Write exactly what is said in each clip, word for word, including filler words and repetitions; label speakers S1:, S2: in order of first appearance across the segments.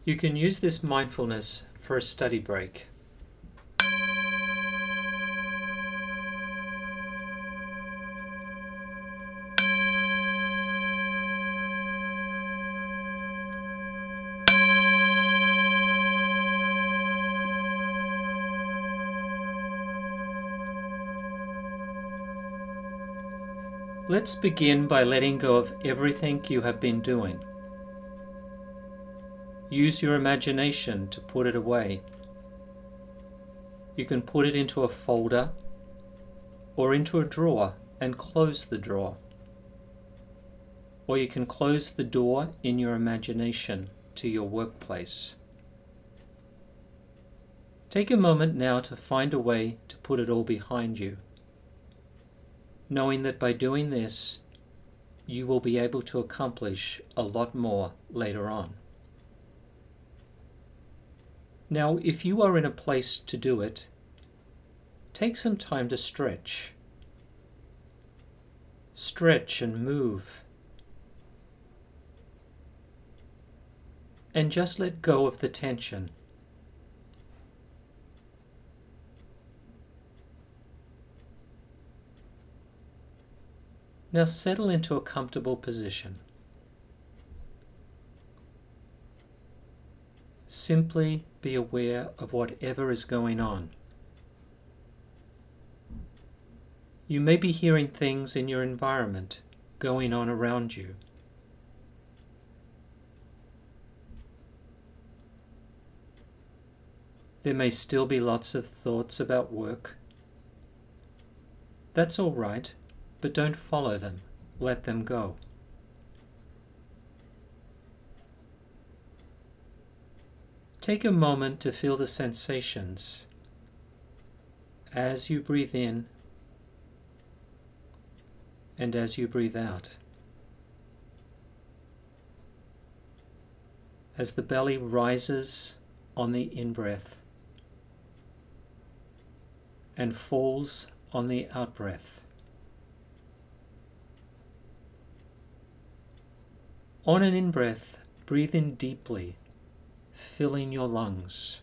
S1: You can use this mindfulness for a study break. Let's begin by letting go of everything you have been doing. Use your imagination to put it away. You can put it into a folder or into a drawer and close the drawer. Or you can close the door in your imagination to your workplace. Take a moment now to find a way to put it all behind you, knowing that by doing this, you will be able to accomplish a lot more later on. Now, if you are in a place to do it, take some time to stretch. Stretch and move. And just let go of the tension. Now settle into a comfortable position. Simply be aware of whatever is going on. You may be hearing things in your environment going on around you. There may still be lots of thoughts about work. That's all right. But don't follow them. Let them go. Take a moment to feel the sensations as you breathe in and as you breathe out. As the belly rises on the in-breath and falls on the out-breath. On an in-breath, breathe in deeply, filling your lungs.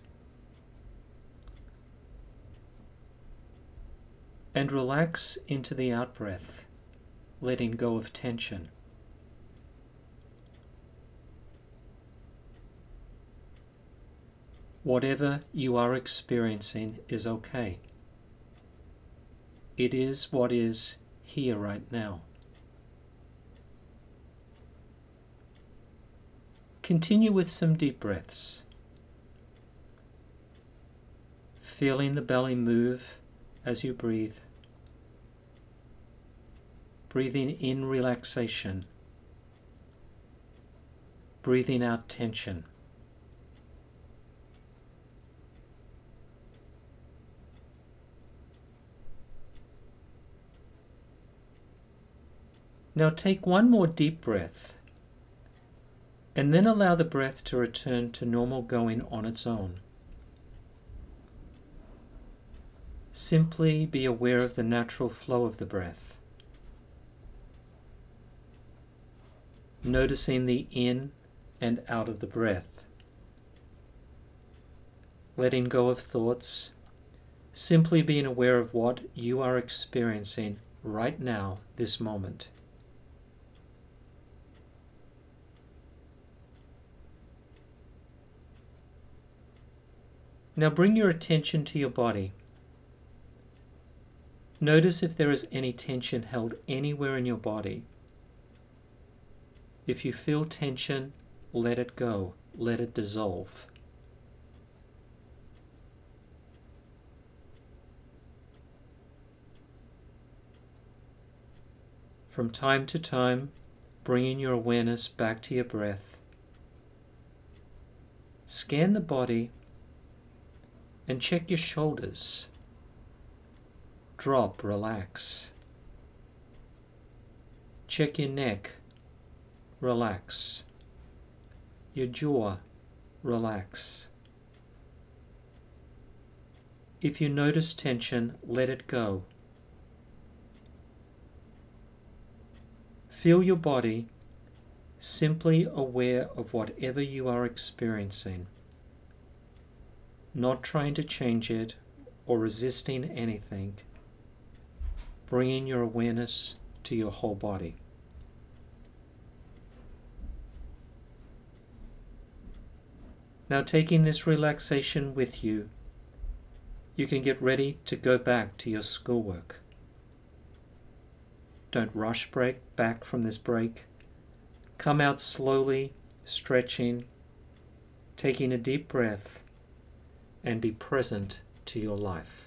S1: And relax into the out-breath, letting go of tension. Whatever you are experiencing is okay. It is what is here right now. Continue with some deep breaths, feeling the belly move as you breathe, breathing in relaxation, breathing out tension. Now take one more deep breath, and then allow the breath to return to normal going on its own. Simply be aware of the natural flow of the breath, noticing the in and out of the breath, letting go of thoughts, simply being aware of what you are experiencing right now, this moment. Now bring your attention to your body. Notice if there is any tension held anywhere in your body. If you feel tension, let it go, let it dissolve. From time to time, bringing your awareness back to your breath. Scan the body and check your shoulders. Drop, relax. Check your neck, relax. Your jaw, relax. If you notice tension, let it go. Feel your body simply aware of whatever you are experiencing, not trying to change it or resisting anything, bringing your awareness to your whole body. Now, taking this relaxation with you, you can get ready to go back to your schoolwork. Don't rush break back from this break. Come out slowly, stretching, taking a deep breath, and be present to your life.